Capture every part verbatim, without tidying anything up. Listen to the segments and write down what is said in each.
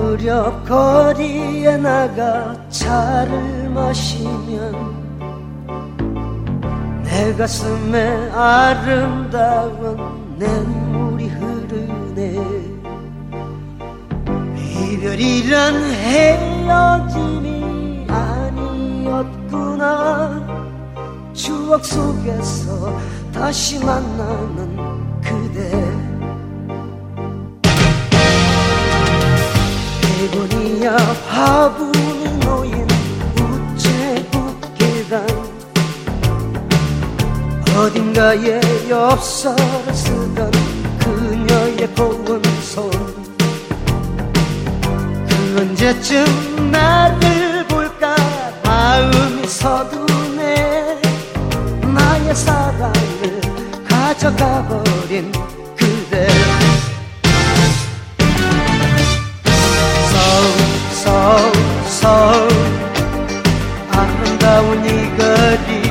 무렵 거리에 나가 차를 마시면 내 가슴에 아름다운 냇물이 흐르네. 이별이란 헤어짐이 아니었구나. 추억 속에서 다시 만나는 그대. 대본이야 화분이 놓인 우체국 계단, 어딘가에 엽서를 쓰던 그녀의 고운 손. 그 언제쯤 나를 볼까 마음이 서두네. 나의 사랑을 가져가버린 그대. 서울 서울 서울 아름다운 이 거리.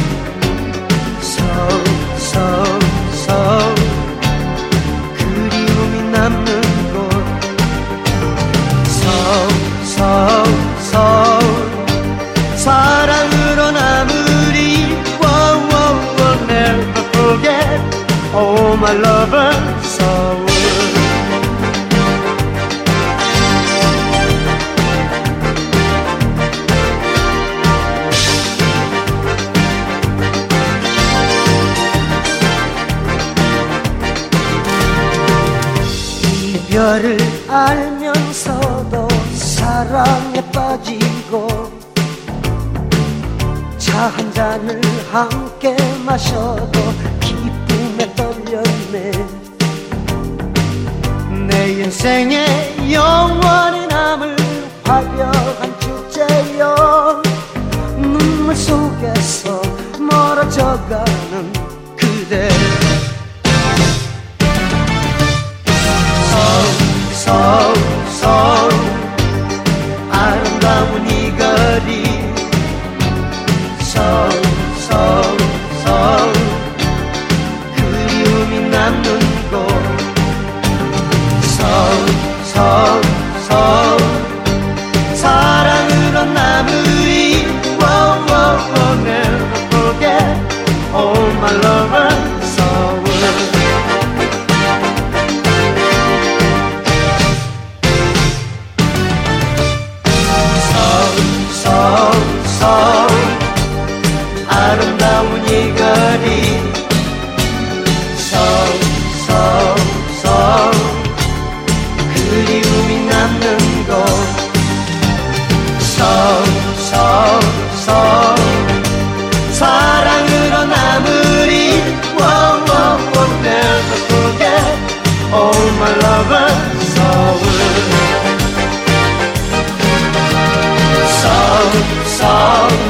서울 서울 서울 그리움이 남는 곳. 서울 서울 서울 사랑으로 남으리. Wow, wow, wow, never forget. Oh my lover, 서울. 이별을 알면서도 사랑에 빠지고 차 한 잔을 함께 마셔도 기쁨에 떨렸네. 내 인생에 영원히 남을 화려한 축제여. 눈물 속에서 멀어져가는 그대. 서울 서울 아름다운 이 거리. 서울 서울 서울 그리움이 남는 곳. 서울 서울 서울 사랑으로 남으리. Wow, wow, wow, never forget. Oh my lover, 서울. 서울 서울 아름다운 이 거리. 서울 서울 서울 그리움이 남는 곳. 서울 서울 서울 사랑으로 남으리. Wow, wow, wow, never forget. Oh my lover, 서울. 서울 서울